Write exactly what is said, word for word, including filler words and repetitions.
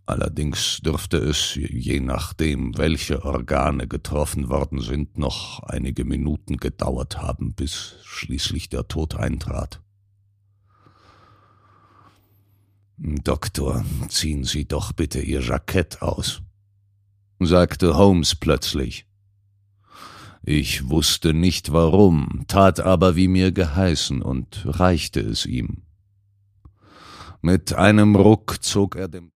Allerdings dürfte es, je nachdem, welche Organe getroffen worden sind, noch einige Minuten gedauert haben, bis schließlich der Tod eintrat. »Doktor, ziehen Sie doch bitte Ihr Jackett aus«, sagte Holmes plötzlich. Ich wusste nicht warum, tat aber wie mir geheißen und reichte es ihm. Mit einem Ruck zog er dem